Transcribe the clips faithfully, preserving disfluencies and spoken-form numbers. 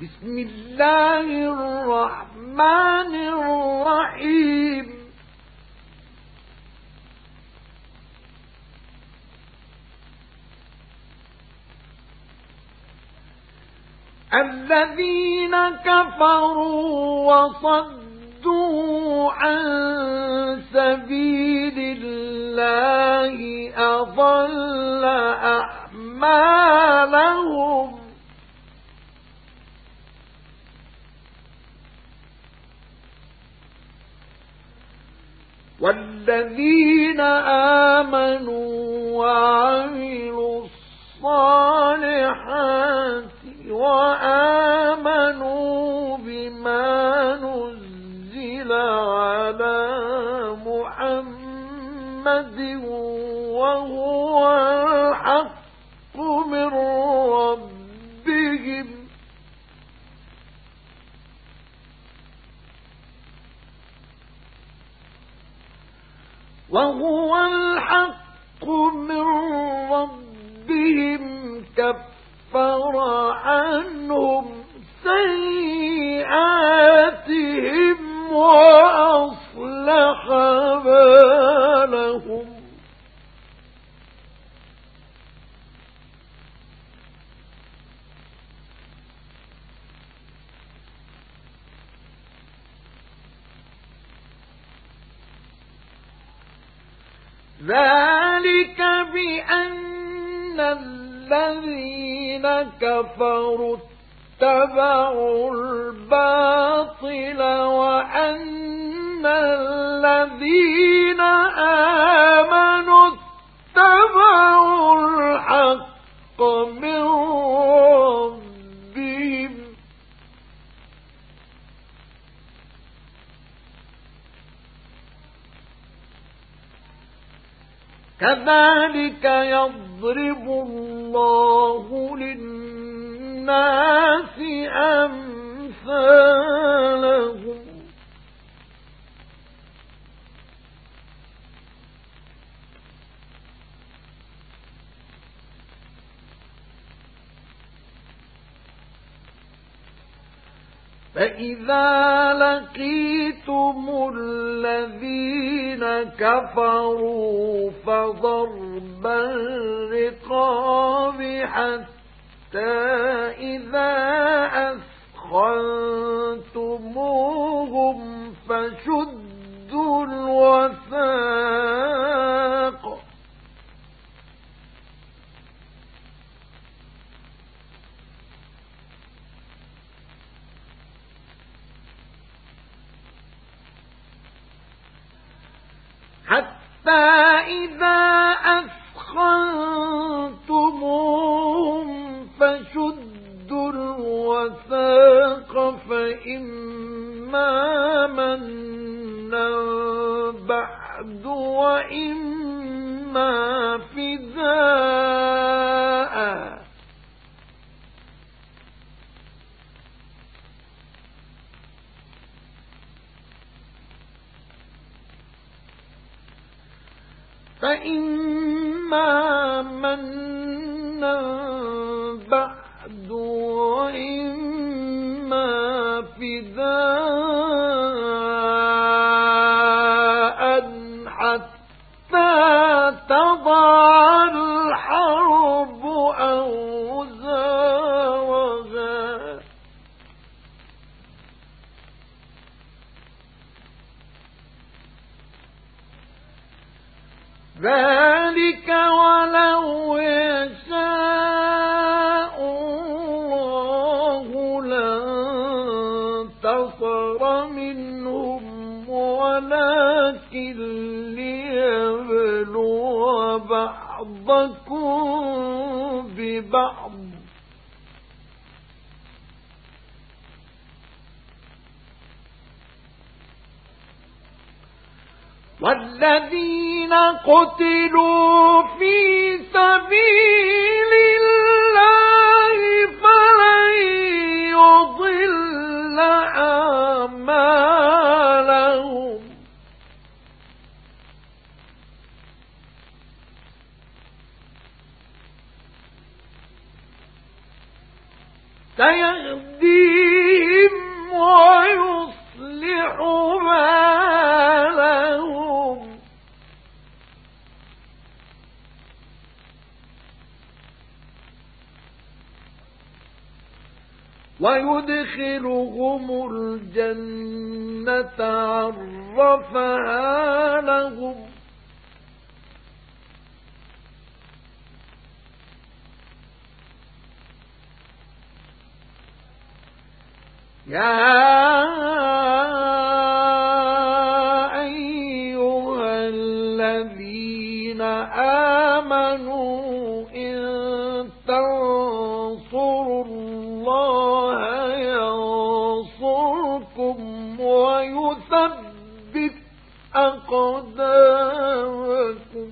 بسم الله الرحمن الرحيم الذين كفروا وصدوا عن سبيل الله أضل أعمالهم والذين آمنوا وعملوا الصالحات وآمنوا بما نزل على محمد وهو الحق من ربهم وهو الحق من ربهم كفر عنهم سيئاتهم وأصلح بالهم ذلك بأن الذين كفروا اتبعوا الباطل وأن الذين آمنوا اتبعوا الحق من ربهم كذلك يضرب الله للناس أمثالهم فإذا لقيتم الذين كفروا فضرب الرقاب حتى إذا أثخنتموهم فشدوا الوثاق حتى إذا أثخنتموهم فشدوا الوثاق فإما منا بعد وإما فداء فإما منا بعد وإما فداء حتى تضع الحرب أوزارها ذلك ولو يشاء الله لانتصر منهم ولكن ليبلو بعضكم ببعض والذين قتلوا في سبيل الله فلن يضل أعمالهم سيهديهم ويصلح بالهم ويدخلهم الجنة عرفها لهم يا أيها الذين آمنوا إن تنصروا الله ينصركم ويثبت أقدامكم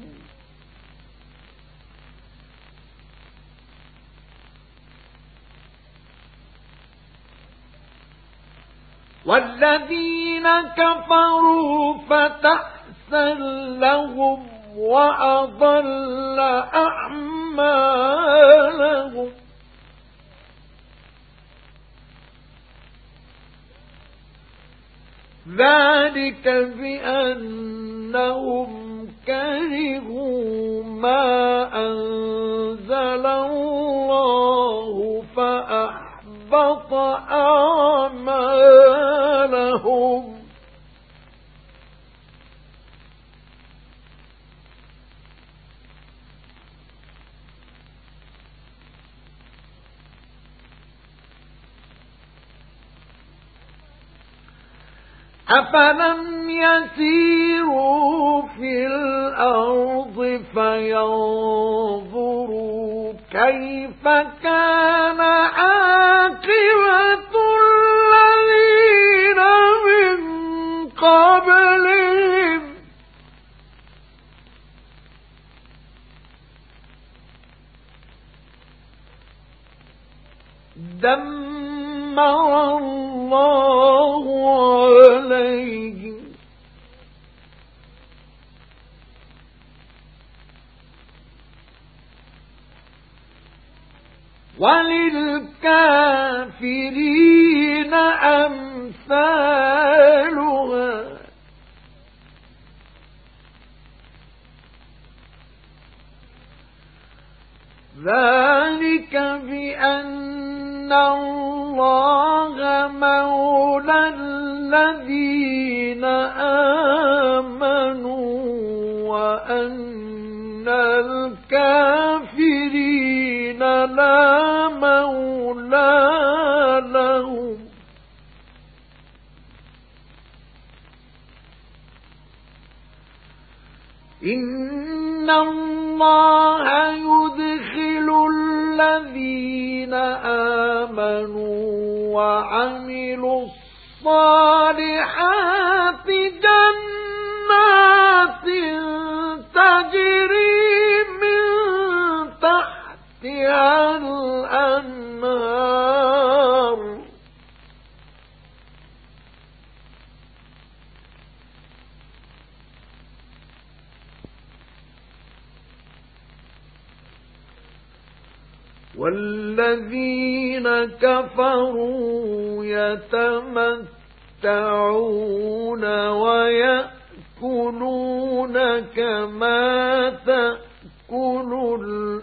والذين كفروا فتحسن لهم وأضل أعمالهم ذلك بأنهم كرهوا ما أنزل الله فأحبط أعمالهم أفلم يسيروا في الأرض فينظروا كيف كان عاقبة الذين من قبلهم دمر الله عليهم وللكافرين أمثالها ذلك بأن الله مولى الذين آمنوا وأن الكافرين لا مولى لهم إن الله يدخل الذين آمنوا وعملوا الصالحات جنات تجري من تحتها الأنهار والذين كفروا يتمتعون ويأكلون كما تأكل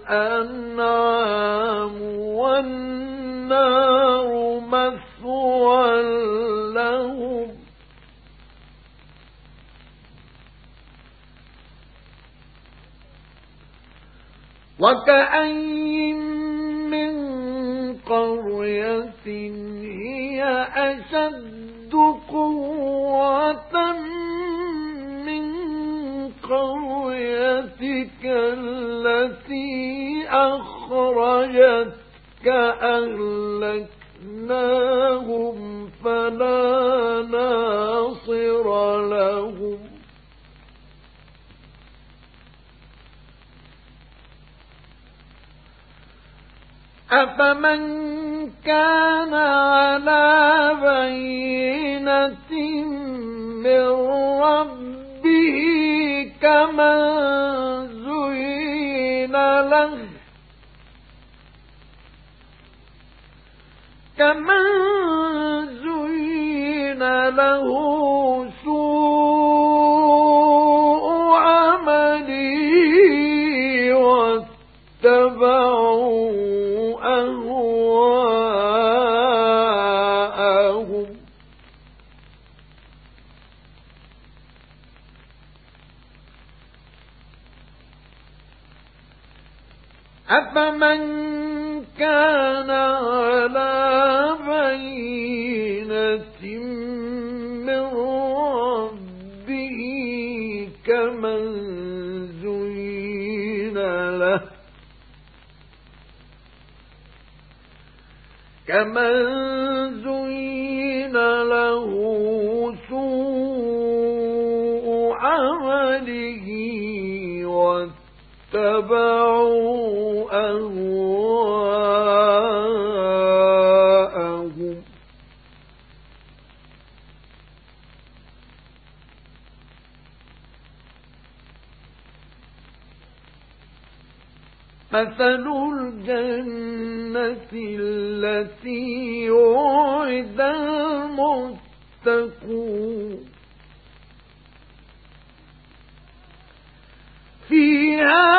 الأنعام والنار مثوى لهم وكأين من قرية هي أشد قوة من قريتك التي أخرجتك أهلكناهم فلا ناصر لهم أفمن كان على بينة من ربه كمن زين له كمن زين له سوء عمله واتبعوا أهواءهم أفمن كان على بينة من ربه كمن زين له كمن زين له سوء عمله واتبعوا أهواءهم مثل الجنة التي وعد المتقون فيها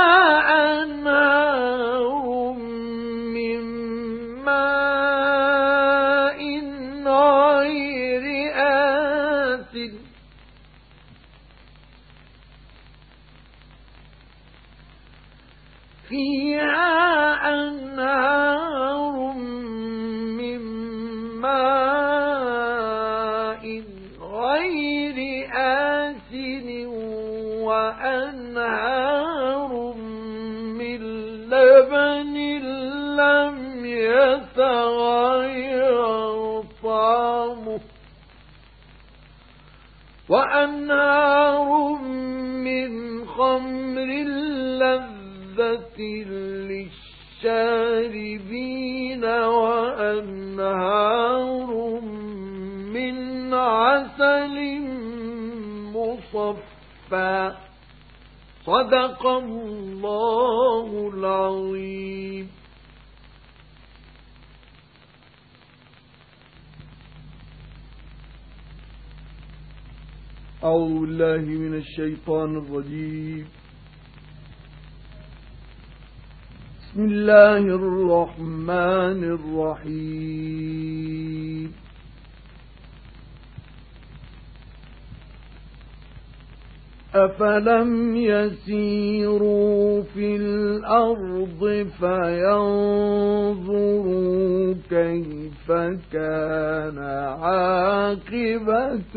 أنهار من ماء غير آسن فيها أنهار من ماء غير آسن وأنهار من لبن لم يتغير طعمه وأنهار من خمر لذة للشاربين وأنهار من عسل مصفى صدق الله العظيم. أعوذ بالله من الشيطان الرجيم. بسم الله الرحمن الرحيم. أفلم يسيروا في الأرض فينظروا كيف كان عاقبة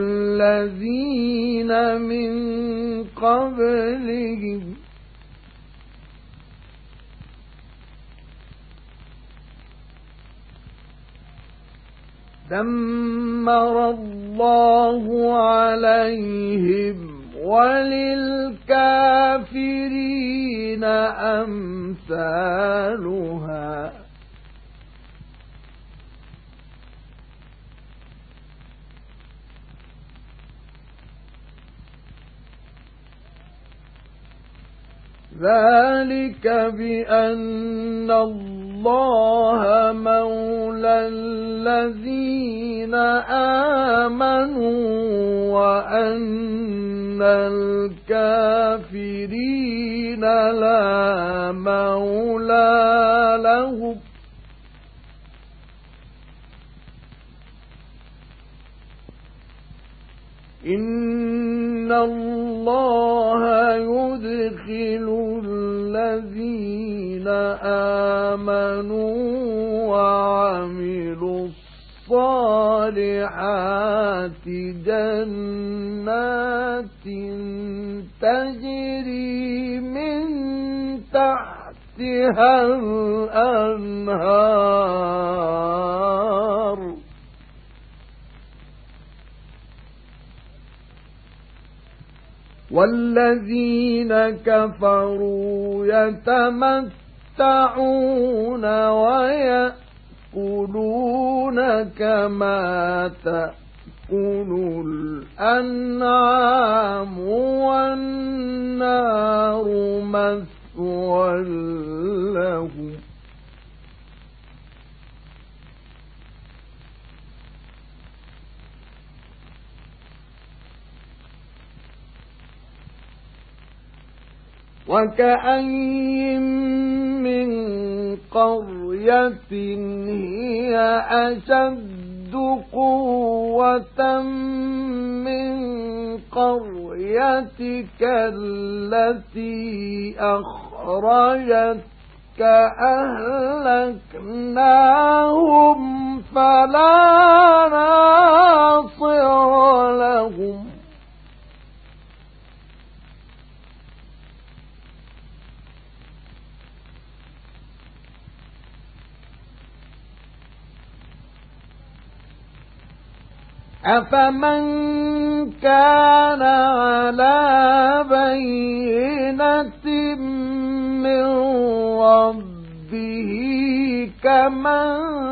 الذين من قبلهم دمر الله عليهم وللكافرين أمثالها ذلك بأن الله مولى الذين آمنوا وأن الكافرين لا مولى لهم إن الله يدخل الذين آمنوا وعملوا الصالحات جنات تجري من تحتها الأنهار والذين كفروا يتمتعون ويأكلون كما تأكل الأنعام والنار مثوى لهم وكأين من قرية هي أشد قوة من قريتك التي أخرجتك أهلكناهم فلا ناصر لهم أفمن كان على بينة من ربه كمن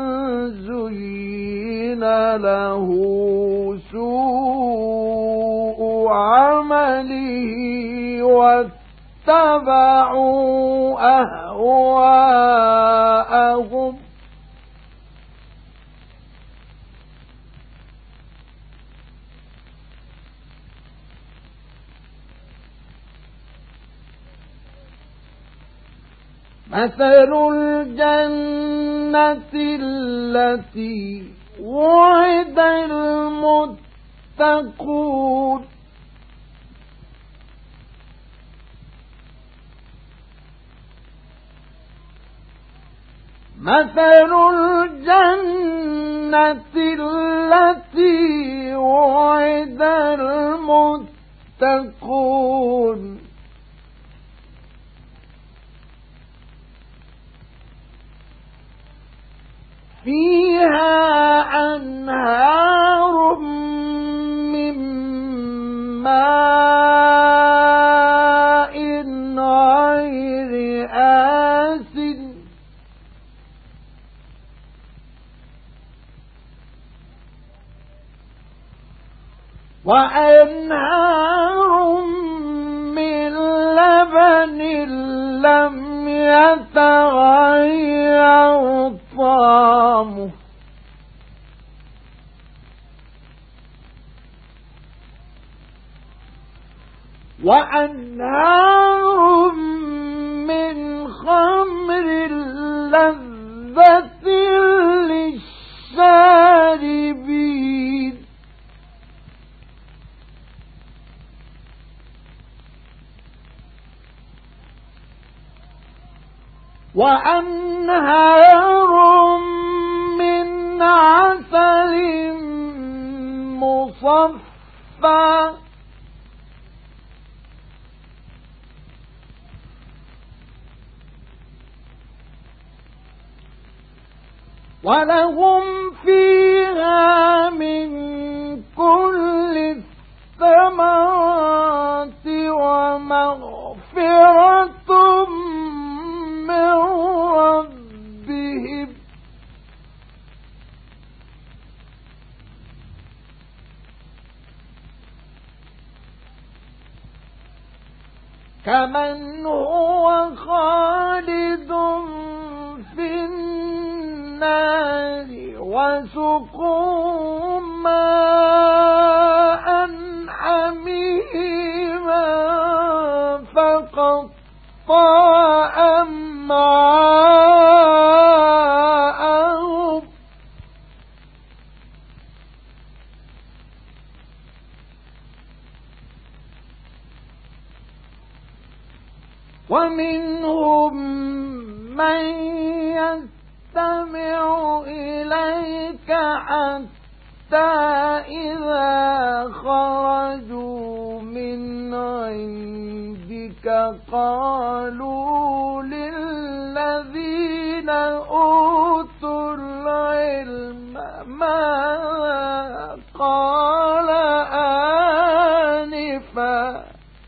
زين له سوء عمله واتبعوا أهواءهم مثل الجنة التي وعد المتقون مثل الجنة التي وعد المتقون فيها أنهار من ماء غير آسن وأنهار من لبن لم يتغير طعمه وأنهار من خمر لذة للشاربين وأنهار من عسل مصفى ولهم فيها من كل الثمرات ومغفرة من ربهم كمن هو خالد في النار وسقوا ماء حميما فقطع أمعاءهم ومنهم من يستمع إليك حتى إذا خرجوا من عندك قالوا للذين أوتوا العلم ماذا قال آنفا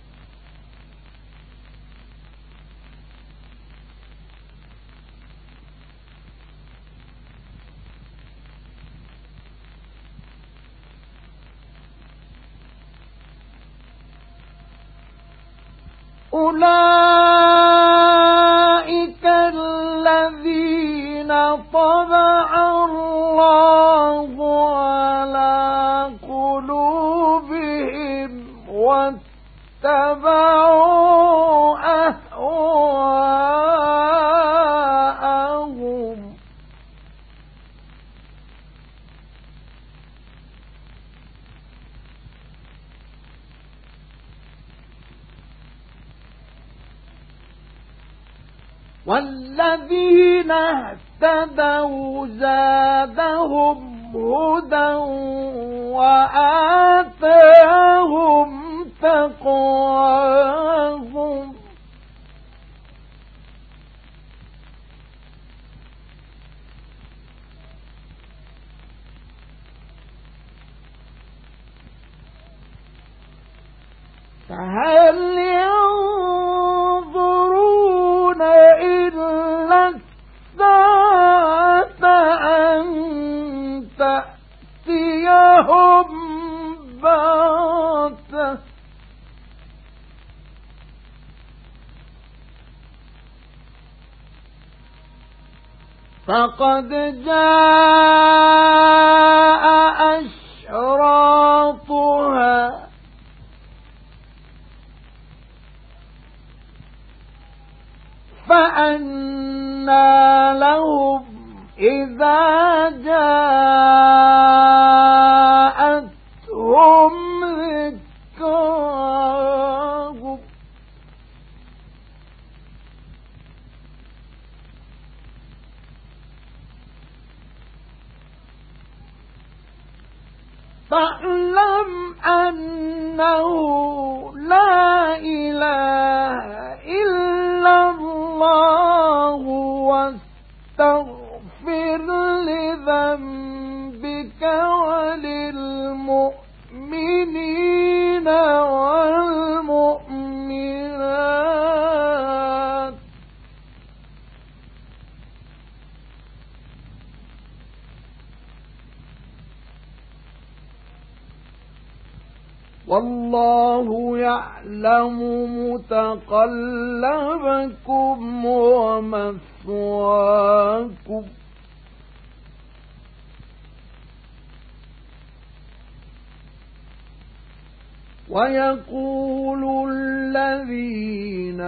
أولئك الذين طبع الله على قلوبهم واتبعوا أهواءهم والذين اهتدوا زادهم هدى وآتاهم تقواهم فهل ينظرون إلا الساعة أن تأتيهم بغتة فقد جاء أشراطها فأنى لهم إذا جاءتهم ذكراهم فاعلم أنه لا إله إلا الله واستغفر لذنبك وللمؤمنين والمؤمنات والله يعلم متقلبكم ومثواكم ويقول الذين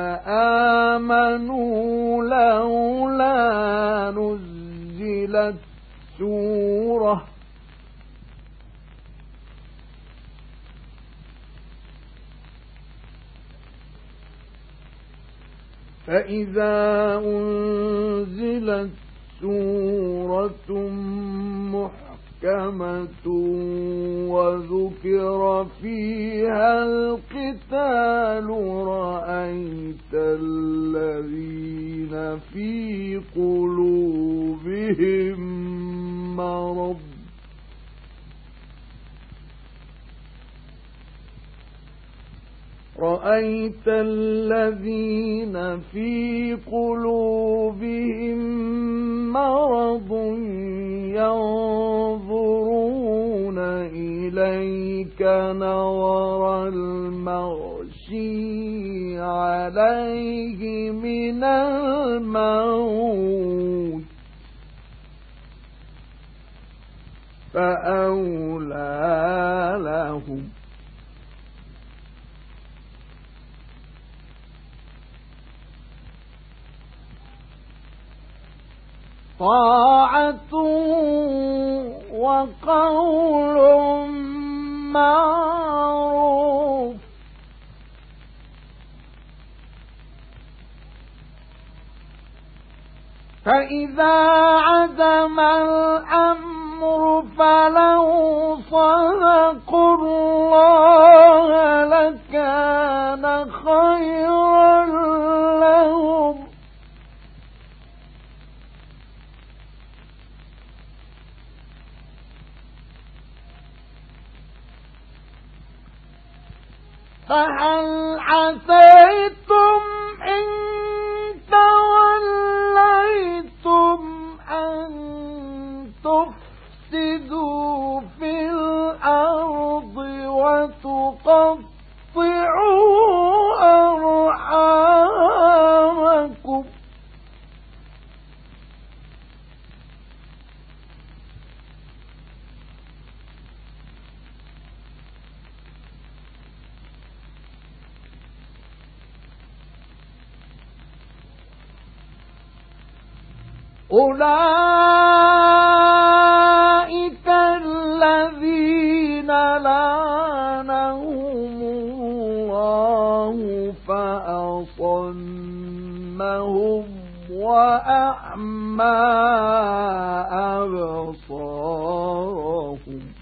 آمنوا لولا نزلت سورة فإذا أنزلت سورة محكمة وذكر فيها القتال رأيت الذين في قلوبهم مرض رأيت الذين في قلوبهم مرض ينظرون إليك نظر المغشي عليه من الموت فأولى لهم طاعة وقول معروف فإذا عزم الأمر فلو صدقوا الله لكان خيرا لهم فهل عسيتم إن توليتم أن تفسدوا في الأرض وتقطعوا أرحامكم أولئك الذين لعنهم الله فأصمهم وأعمى أبصارهم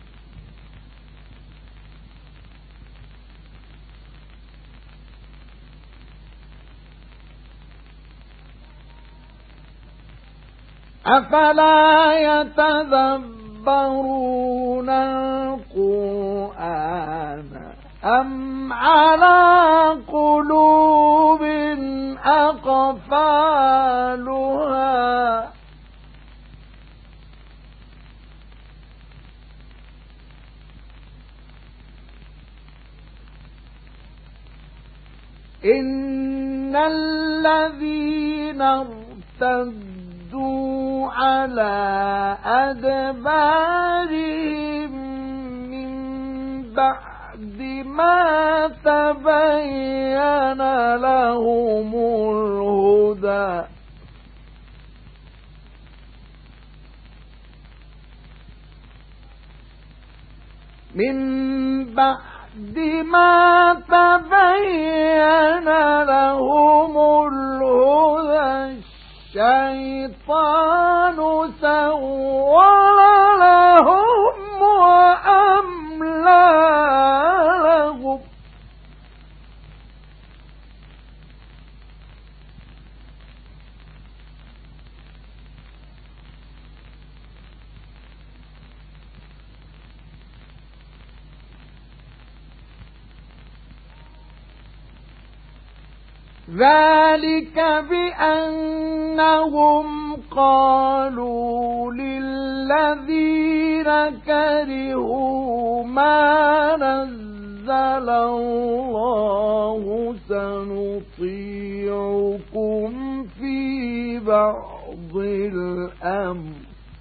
أفلا يتدبرون القرآن أم على قلوب أقفالها إن الذين ارتدوا على أدبارهم من بعد ما تبين لهم الهدى من بعد ما تبين لهم الهدى الشيطان سول لهم وأملى لهم ذلك بأنهم قالوا للذين كرهوا ما نزل الله سنطيعكم في بعض الأمر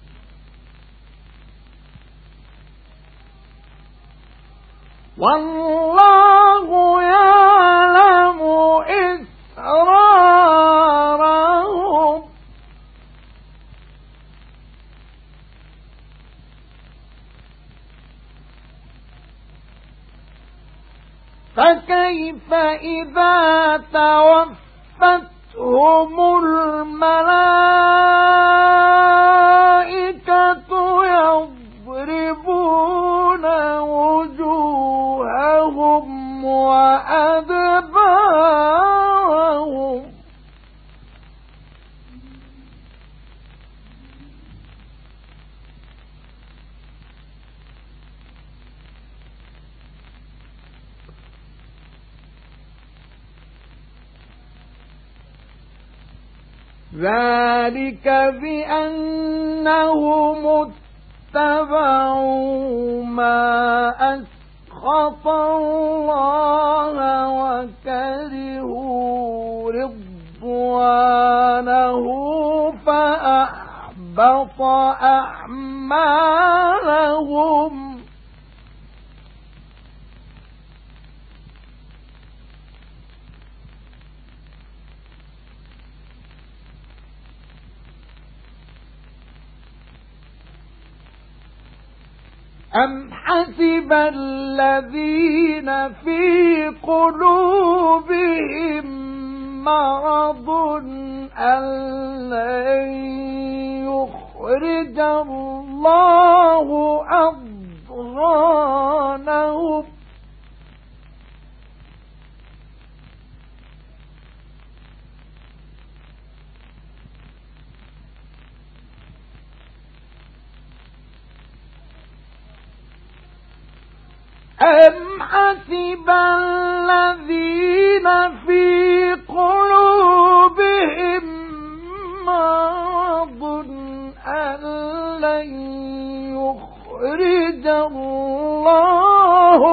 والله يعلم إسرارهم فكيف إذا توفتهم الملائكة يضربون وجوههم وأدبارهم ذلك بأنهم اتبعوا ما أسخط الله وكرهوا رضوانه فأحبط أعمالهم أم حسب الذين في قلوبهم مرض أن لن يخرج الله أضغانهم أم حسب الذين في قلوبهم مرض أن لن يخرج الله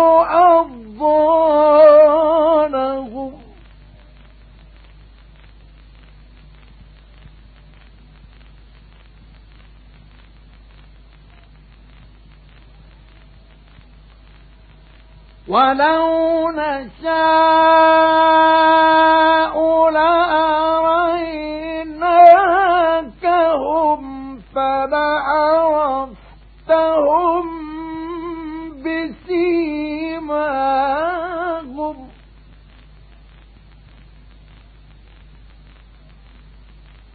أضغانهم ولو نشاء لأريناكهم فلعرفتهم بسيماهم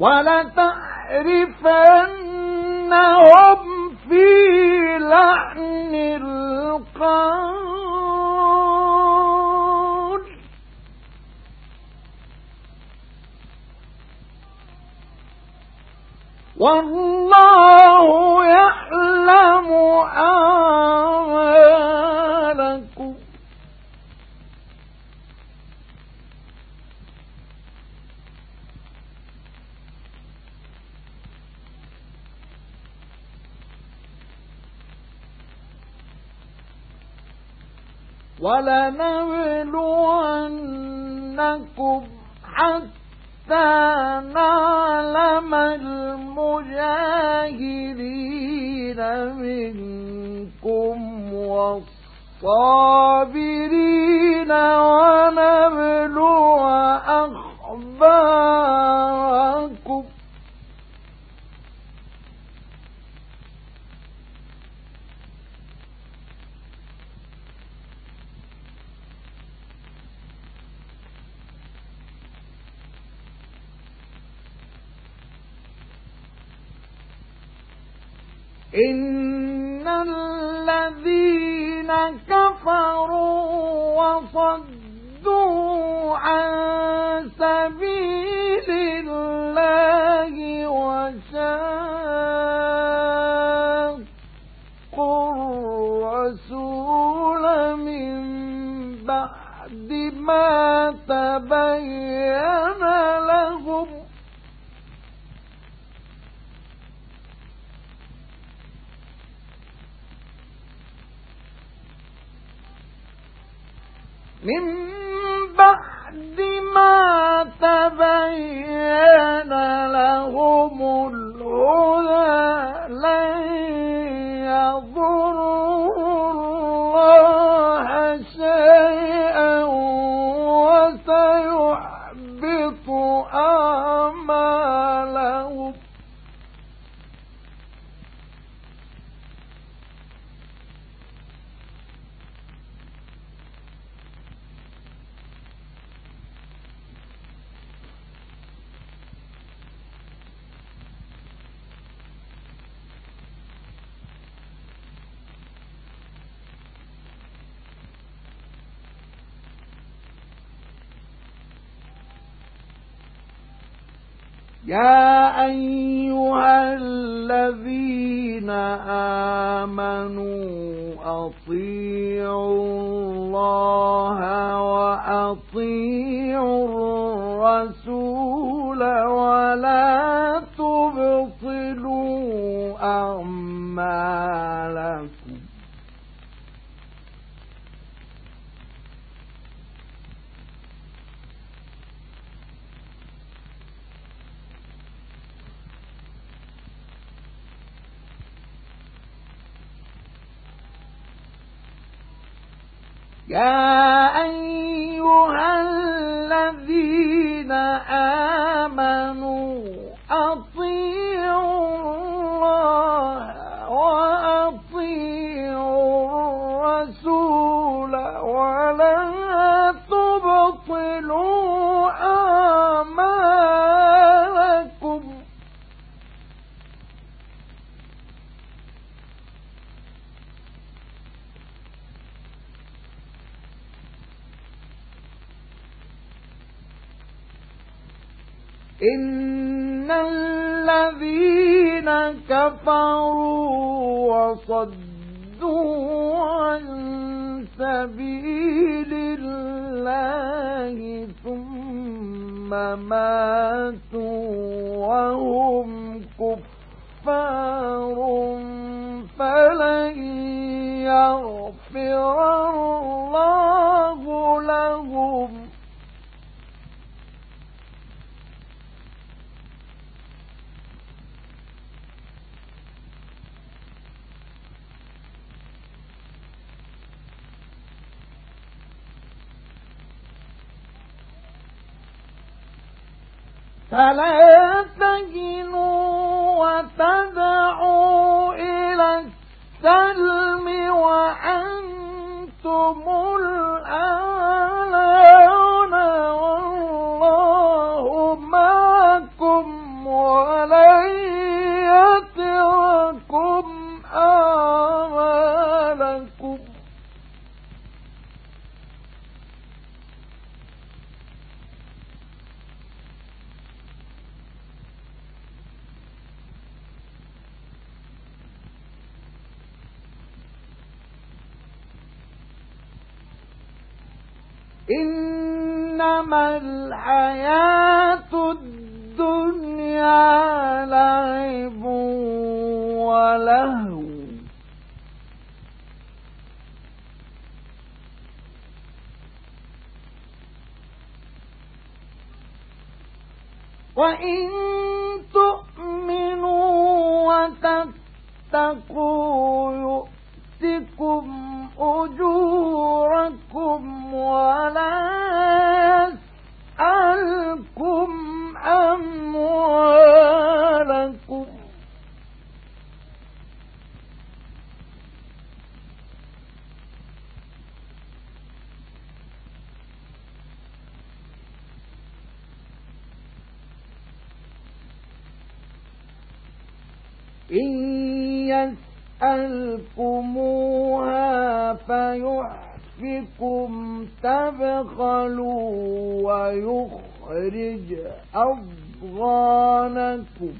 ولتعرفنهم في لحن القول والله يعلم أعمالكم ولنبلونكم حتى نعلم المجاهدين منكم والصابرين ونبلو أخباركم إن الذين كفروا وصدوا عن سبيل الله وشاقوا الرسول من بعد ما تبين لهم من بعد ما تبين لهم الهدى لن يضروا الله شيئا وسيحبط أعمالهم يا أيها الذين آمنوا أطيعوا الله وأطيعوا الرسول ولا تبطلوا أعمالكم يا أيها الذين آمنوا أطيعوا الله وأطيعوا الرسول ولا تبطلوا أعمالكم إن الذين كفروا وصدوا عن سبيل الله ثم ماتوا وهم كفار فلن يغفر الله لهم فلا تهنوا وتدعوا إلى السلم وأنتم الأعلون والله معكم إنما الحياة الدنيا لعب ولهو وإن تؤمنوا وتتقوا يؤتكم أجوركم ولا يسألكم أموالكم إن يسألكموها فيحفكم تبخلوا ويخرج أضغانكم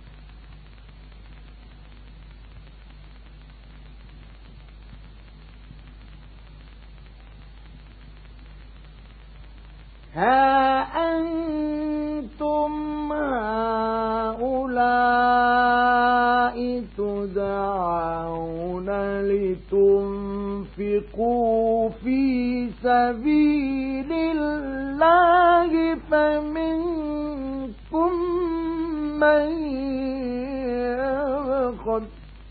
ها أنتم هؤلاء تدعون لتنفقوا في سبيل الله فمنكم من يبخل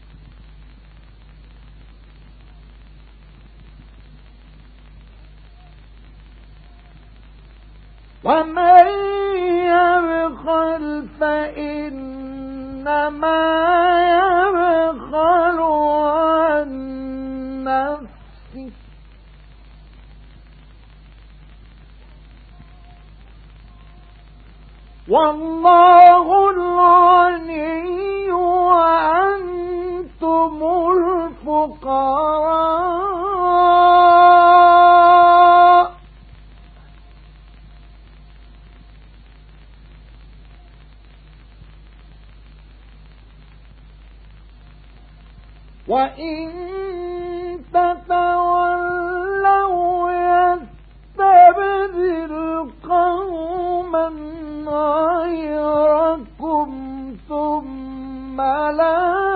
ومن يبخل فإنما يبخل عن نفسه والله الغني وأنتم الفقراء وإن تتولوا يستبدل قوما غيركم ثم لا